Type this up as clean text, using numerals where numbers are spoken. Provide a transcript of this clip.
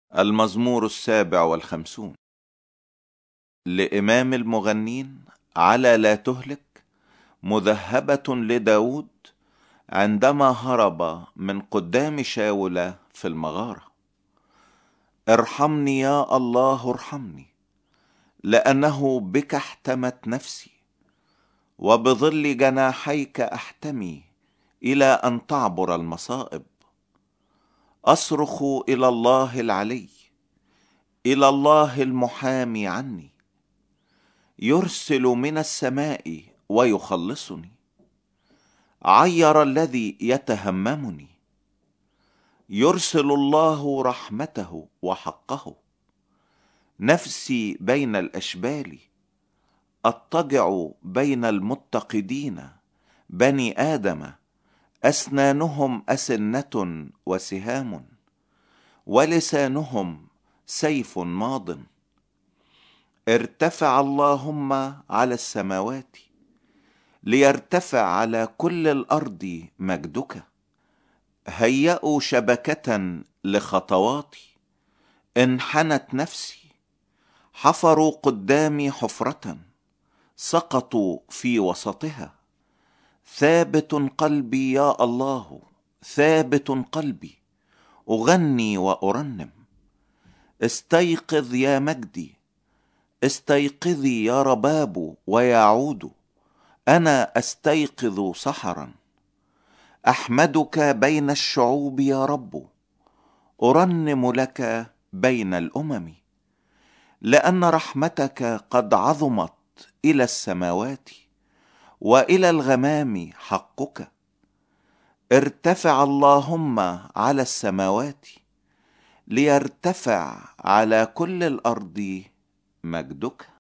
المزمور 57 لإمام المغنين على لا تهلك، مذهبة لداود عندما هرب من قدام شاول في المغارة. ارحمني يا الله ارحمني، لأنه بك احتمت نفسي، وبظل جناحيك احتمي إلى أن تعبر المصائب. أصرخ إلى الله العلي، إلى الله المحامي عني. يرسل من السماء ويخلصني، عير الذي يتهممني. يرسل الله رحمته وحقه. نفسي بين الأشبال، أضطجع بين المتقدين. بني آدم أسنانهم أسنة وسهام، ولسانهم سيف ماض. ارتفع اللهم على السماوات، ليرتفع على كل الأرض مجدك. هيئوا شبكة لخطواتي، انحنت نفسي. حفروا قدامي حفرة، سقطوا في وسطها. ثابت قلبي يا الله، ثابت قلبي، أغني وأرنم. استيقظ يا مجدي، استيقظي يا رباب ويعود. أنا أستيقظ سحرا، أحمدك بين الشعوب يا رب. أرنم لك بين الأمم، لأن رحمتك قد عظمت إلى السماوات، وإلى الغمام حقك. ارتفع اللهم على السماوات، ليرتفع على كل الأرض مجدك.